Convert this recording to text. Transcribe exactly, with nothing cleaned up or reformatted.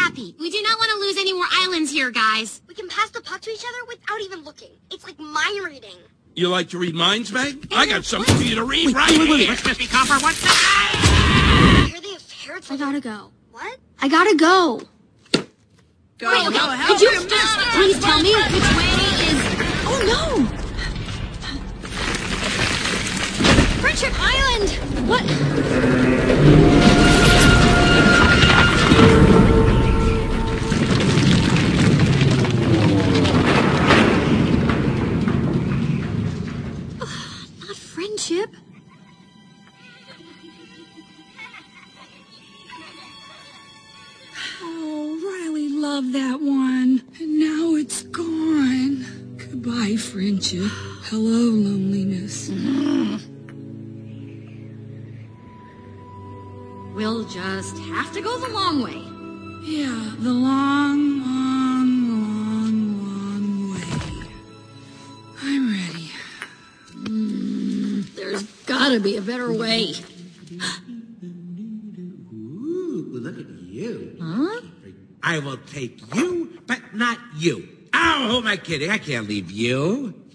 happy. We do not want to lose any more islands here, guys. We can pass the puck to each other without even looking. It's like mind reading. You like to read minds, Meg? I got something for you to read right wait, wait, wait, here. what's Misty Copper? What's that? I hear they have ferrets. I gotta go. What? I gotta go. Go, Wait, okay. go, help Could you him. just please tell me which way is... Oh, no! Friendship Island! What? Not friendship. Oh, Riley loved that one. And now it's gone. Goodbye, friendship. Hello, loneliness. We'll just have to go the long way. Yeah, the long, long, long, long way. I'm ready. Mm, there's gotta be a better way. Ooh, look at you. Huh? I will take you, but not you. Oh, who am I kidding? I can't leave you.